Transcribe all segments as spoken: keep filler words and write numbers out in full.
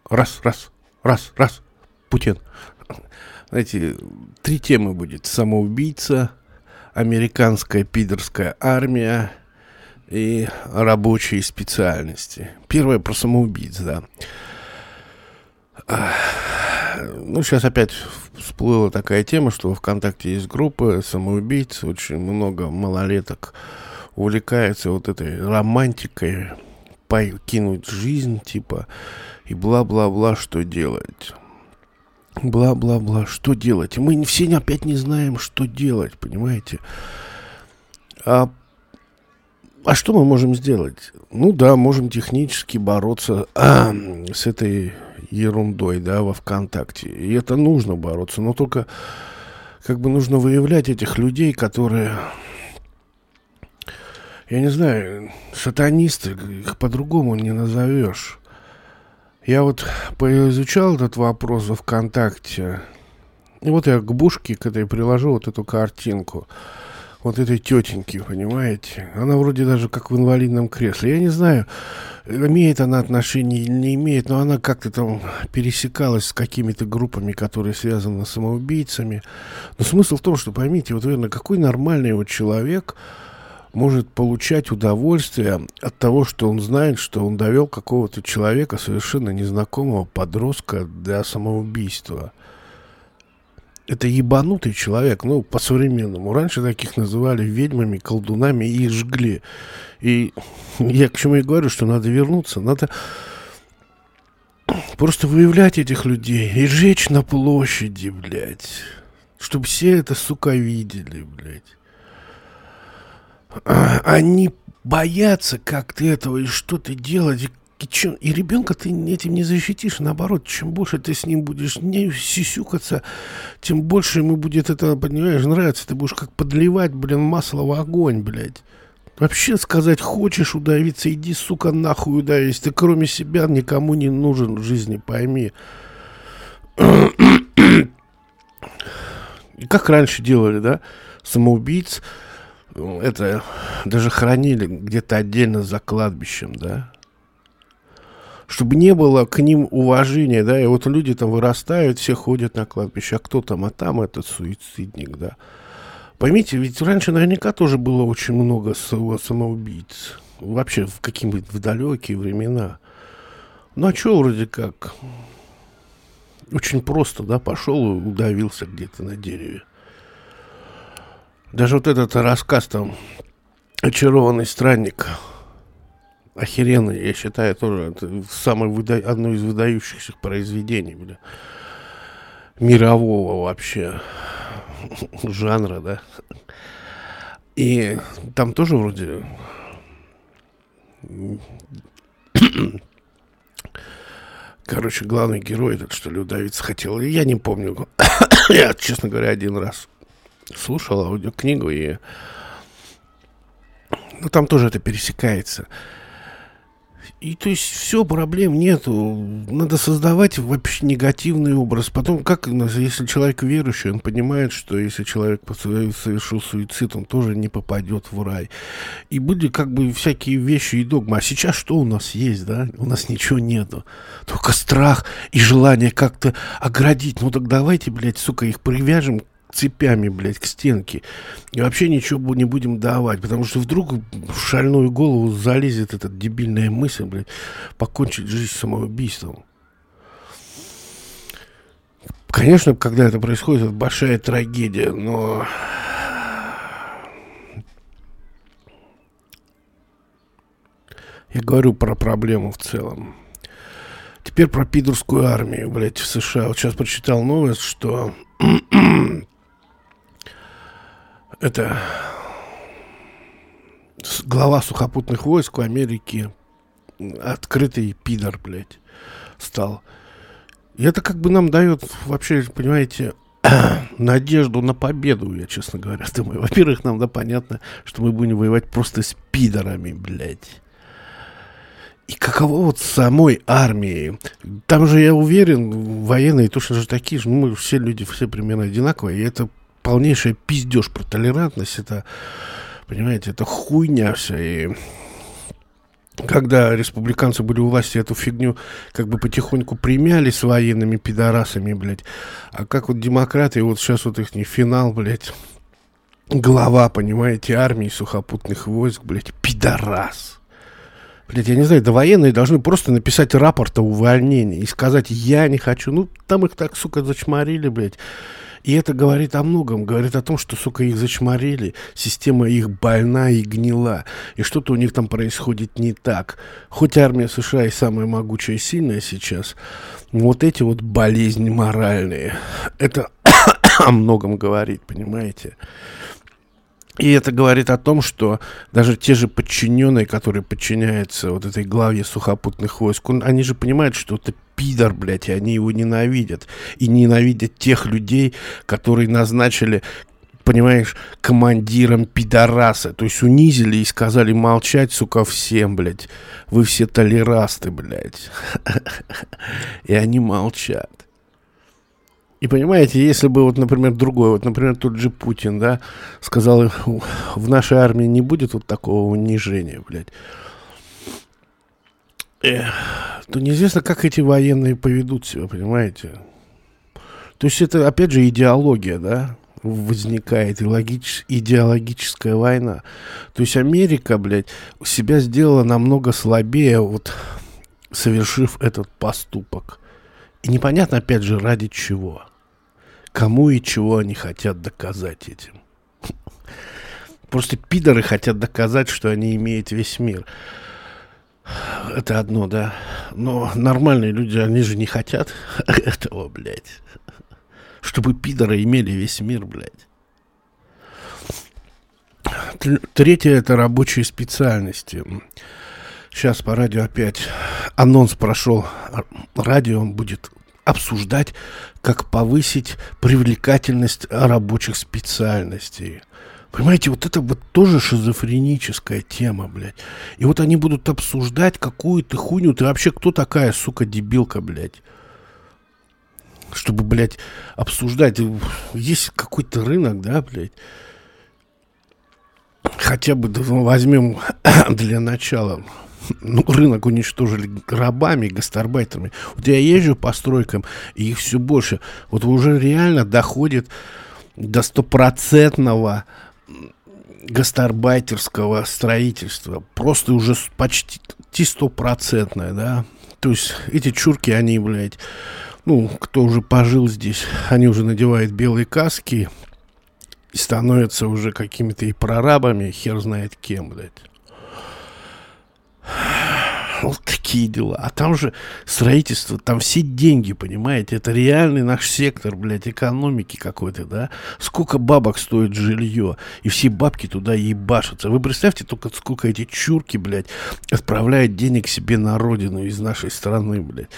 Раз, раз, раз, раз. Путин. Знаете, три темы будет. Самоубийца, американская пидорская армия и рабочие специальности. Первое про самоубийц, да. Ну, сейчас опять всплыла такая тема, что в ВКонтакте есть группы самоубийц, очень много малолеток увлекаются вот этой романтикой, покинуть жизнь, типа, и бла-бла-бла, что делать. Бла-бла-бла, что делать? Мы все опять не знаем, что делать, понимаете? А, а что мы можем сделать? Ну да, можем технически бороться а, с этой ерундой, да, во ВКонтакте. И это нужно бороться, но только как бы нужно выявлять этих людей, которые... Я не знаю, сатанисты, их по-другому не назовешь. Я вот поизучал этот вопрос во ВКонтакте. И вот я к Бушке, к этой приложу вот эту картинку. Вот этой тетеньки, понимаете? Она вроде даже как в инвалидном кресле. Я не знаю, имеет она отношение или не имеет, но она как-то там пересекалась с какими-то группами, которые связаны с самоубийцами. Но смысл в том, что, поймите, вот, наверное, какой нормальный вот человек может получать удовольствие от того, что он знает, что он довел какого-то человека, совершенно незнакомого подростка, до самоубийства. Это ебанутый человек, ну, по-современному. Раньше таких называли ведьмами, колдунами и их жгли. И я к чему и говорю, что надо вернуться, надо просто выявлять этих людей и жечь на площади, блядь. Чтобы все это, сука, видели, блядь. Они боятся как-то этого и что-то делать. И, и, чем, и ребенка ты этим не защитишь. Наоборот, чем больше ты с ним будешь не сисюкаться, тем больше ему будет это, понимаешь, нравиться. Ты будешь как подливать, блин, масло в огонь, блядь. Вообще сказать, хочешь удавиться, иди, сука, нахуй удавись. Ты кроме себя никому не нужен в жизни, пойми. И как раньше делали, да, самоубийц. Это даже хоронили где-то отдельно за кладбищем, да, чтобы не было к ним уважения, да, и вот люди там вырастают, все ходят на кладбище, а кто там, а там этот суицидник, да. Поймите, ведь раньше наверняка тоже было очень много самоубийц, вообще в какие-нибудь в далекие времена. Ну а что вроде как, очень просто, да, пошел и удавился где-то на дереве. Даже вот этот рассказ там «Очарованный странник» охеренный, я считаю, тоже это самое выда... одно из выдающихся произведений, бля, мирового вообще жанра, да. И там тоже вроде короче, главный герой этот, что ли, удавиться хотел. Я не помню. Я, честно говоря, один раз слушал аудиокнигу, и ну, там тоже это пересекается. И то есть все, проблем нету. Надо создавать вообще негативный образ. Потом, как, если человек верующий, он понимает, что если человек совершил суицид, он тоже не попадет в рай. И были как бы всякие вещи и догмы. А сейчас что у нас есть, да? У нас ничего нету. Только страх и желание как-то оградить. Ну так давайте, блядь, сука, их привяжем цепями, блядь, к стенке. И вообще ничего не будем давать. Потому что вдруг в шальную голову залезет эта дебильная мысль, блядь, покончить жизнь самоубийством. Конечно, когда это происходит, это большая трагедия, но... Я говорю про проблему в целом. Теперь про пидорскую армию, блядь, в США. Вот сейчас прочитал новость, что... Это глава сухопутных войск в Америке открытый пидор, блядь, стал. И это как бы нам дает вообще, понимаете, надежду на победу, я, честно говоря, думаю. Во-первых, нам да понятно, что мы будем воевать просто с пидорами, блядь. И каково вот самой армии? Там же, я уверен, военные точно же такие же, ну, мы все люди, все примерно одинаковые, и это полнейшая пиздеж про толерантность, это, понимаете, это хуйня вся, и когда республиканцы были у власти, эту фигню как бы потихоньку примяли с военными пидорасами, блядь. А как вот демократы, вот сейчас вот их финал, блядь, глава, понимаете, армии сухопутных войск, блядь, пидорас. Блядь, я не знаю, да военные должны просто написать рапорт о увольнении и сказать: я не хочу. Ну, там их так, сука, зачморили, блядь. И это говорит о многом. Говорит о том, что, сука, их зачморили. Система их больна и гнила. И что-то у них там происходит не так. Хоть армия США и самая могучая и сильная сейчас, вот эти вот болезни моральные, это о многом говорит, понимаете? И это говорит о том, что даже те же подчиненные, которые подчиняются вот этой главе сухопутных войск, он, они же понимают, что это пидор, блядь, и они его ненавидят. И ненавидят тех людей, которые назначили, понимаешь, командиром пидораса. То есть унизили и сказали молчать, сука, всем, блядь. Вы все толерасты, блядь. И они молчат. И понимаете, если бы, вот, например, другой, вот, например, тот же Путин, да, сказал, в нашей армии не будет вот такого унижения, блядь, Эх, то неизвестно, как эти военные поведут себя, понимаете? То есть это, опять же, идеология, да, возникает, и логич, идеологическая война. То есть Америка, блядь, себя сделала намного слабее, вот, совершив этот поступок. И непонятно, опять же, ради чего. Кому и чего они хотят доказать этим. Просто пидоры хотят доказать, что они имеют весь мир. Это одно, да. Но нормальные люди, они же не хотят этого, блядь. Чтобы пидоры имели весь мир, блядь. Третье — это рабочие специальности. Сейчас по радио опять анонс прошел. Радио будет обсуждать, как повысить привлекательность рабочих специальностей. Понимаете, вот это вот тоже шизофреническая тема, блядь. И вот они будут обсуждать какую-то хуйню. Ты вообще кто такая, сука, дебилка, блядь? Чтобы, блядь, обсуждать. Есть какой-то рынок, да, блядь? Хотя бы ну, возьмем для начала. Ну, рынок уничтожили рабами, гастарбайтерами. Вот я езжу по стройкам, и их все больше. Вот уже реально доходит до стопроцентного гастарбайтерского строительства. Просто уже почти стопроцентное, да. То есть эти чурки, они, блядь, ну, кто уже пожил здесь, они уже надевают белые каски и становятся уже какими-то и прорабами, хер знает кем, блядь. Вот такие дела. А там же строительство, там все деньги, понимаете? Это реальный наш сектор, блядь, экономики какой-то, да? Сколько бабок стоит жилье, и все бабки туда ебашатся. Вы представьте только, сколько эти чурки, блядь, отправляют денег себе на родину из нашей страны, блядь.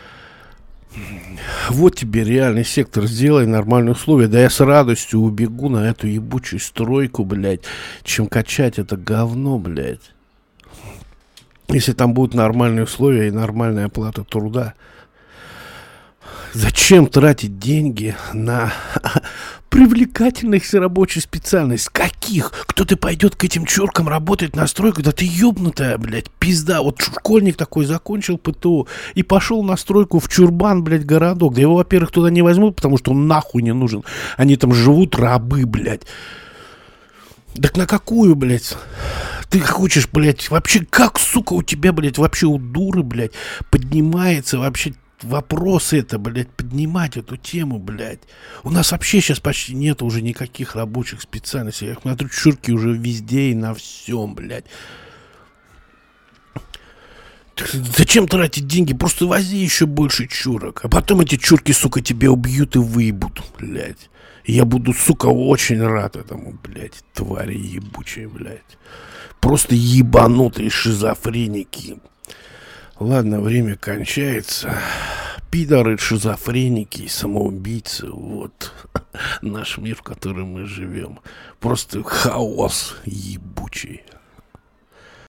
Вот тебе реальный сектор, сделай нормальные условия. Да я с радостью убегу на эту ебучую стройку, блядь, чем качать это говно, блядь. Если там будут нормальные условия и нормальная оплата труда. Зачем тратить деньги на привлекательных рабочих специальностей? Каких? Кто-то пойдет к этим чуркам работать на стройку? Да ты ебнутая, блядь, пизда. Вот школьник такой закончил ПТУ и пошел на стройку в Чурбан, блядь, городок. Да его, во-первых, туда не возьмут, потому что он нахуй не нужен. Они там живут рабы, блядь. Так на какую, блядь? Ты хочешь, блядь, вообще как, сука, у тебя, блядь, вообще у дуры, блядь, поднимается вообще вопрос это, блядь, поднимать эту тему, блядь. У нас вообще сейчас почти нет уже никаких рабочих специальностей. Я смотрю, чурки уже везде и на всем, блядь. Зачем тратить деньги? Просто вози еще больше чурок. А потом эти чурки, сука, тебя убьют и выебут, блядь. И я буду, сука, очень рад этому, блядь, твари ебучие, блядь. Просто ебанутые шизофреники. Ладно, время кончается. Пидоры, шизофреники, самоубийцы. Вот наш мир, в котором мы живем. Просто хаос ебучий.